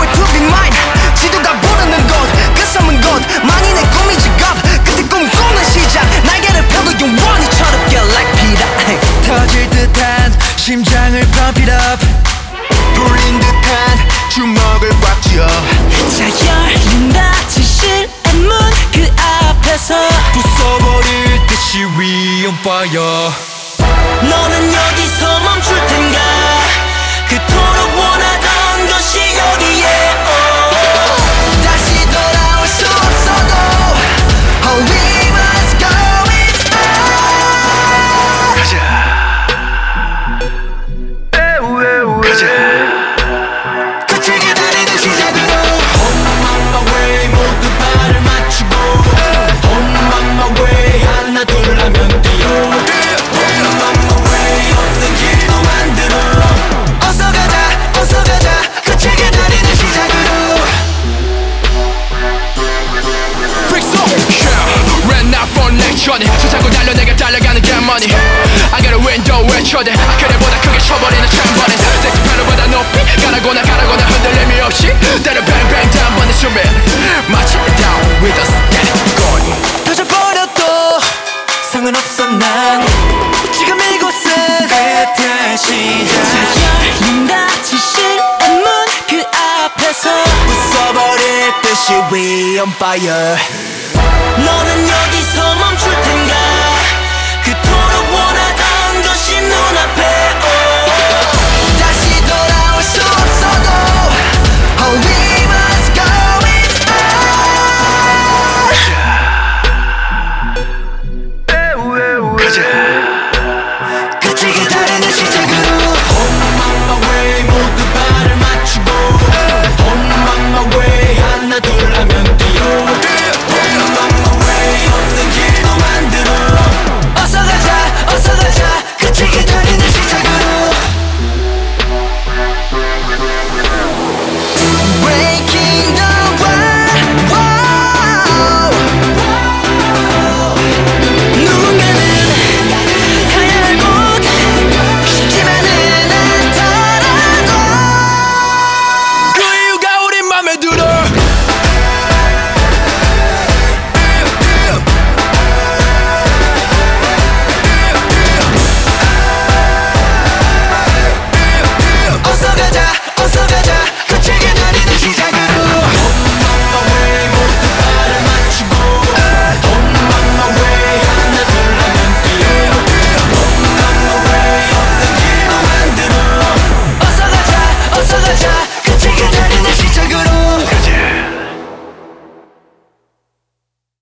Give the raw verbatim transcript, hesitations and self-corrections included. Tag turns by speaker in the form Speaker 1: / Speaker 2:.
Speaker 1: nowhere to be mine. 지도가 부르는 곳 그 섬은 곳 만인의 꿈이 직업 끝에 꿈꾸는 시작 날개를 펴고 영원히 철없게 like Peter. 터질 듯한 심장을 pump it up 불린 듯한 주먹을 꽉 쥐어 자 열린다 지실의 문 그 앞에서 부숴버릴 듯이 we on fire. 너는 여기서 멈출 텐가 그토록 원하던 것이 여기에 oh. 다시 돌아올 수 없어도 oh, we must go it on. 가자 가자 거칠게 달리는 시작으로 On my way 모두 발을 맞추고 On my way 하나 둘 하면 뛰어 수차고 달려 내가 달려가는 get money I got a window 외쳐대 그래보다 크게 쳐버리는 cham버린 섹스pedal보다 높이 가라고나 가라고나 흔들림이 없이 때려 bang bang 단번에 숨을 마치 down with us get it going 터져버려도 상관없어 난 지금 이곳은 끝의 시작 자 열린다 지실의 문 그 앞에서 부숴버릴 듯이 we on fire. 너는 여기서